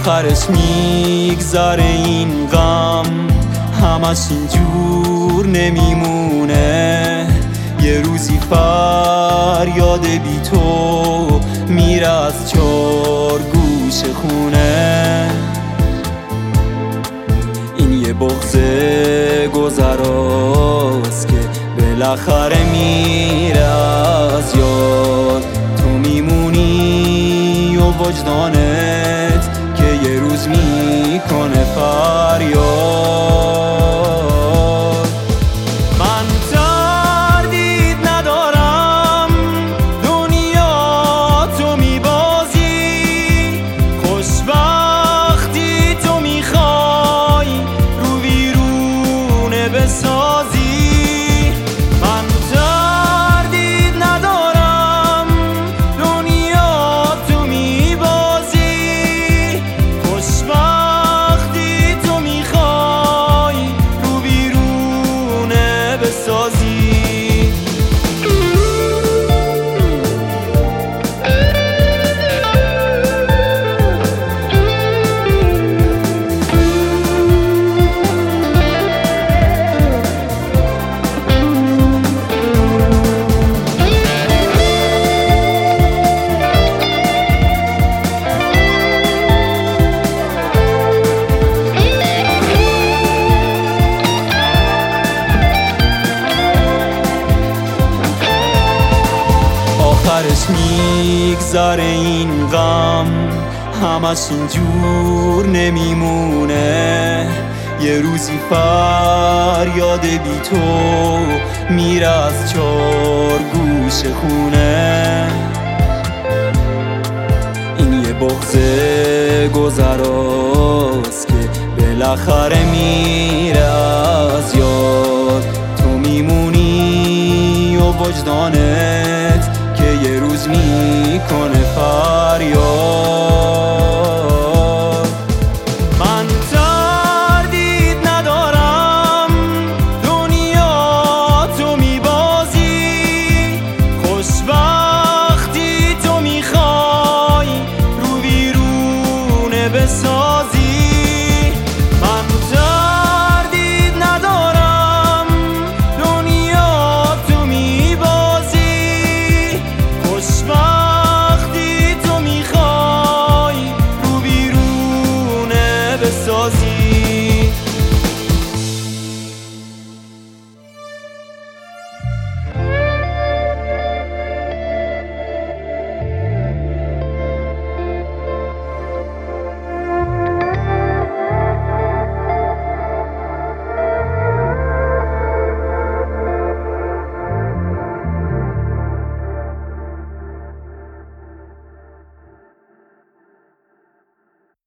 آخرش میگذره این غم، همش اینجور نمیمونه. یه روزی فریاد بی تو میره از 4 گوش خونه. این یه بغض گذراست که بالاخره میره از یاد. تو میمونی و وجدانت که یه روز میکنه فریاد. من تردید ندارم دنیا تو میبازی، خوشبختی تو میخوای رو ویرونه بسازی. من تردید ندارم دنیا تو میبازی، خوشبختی تو میخوای رو ویرونه بسازی. آخرش میگذره این غم، همش اینجور نمیمونه. یه روزی فریاد بی تو میره از 4 گوش خونه. این یه بغض گذراست که بالاخره میره از یاد. تو میمونی و وجدانت که یه روز میکنه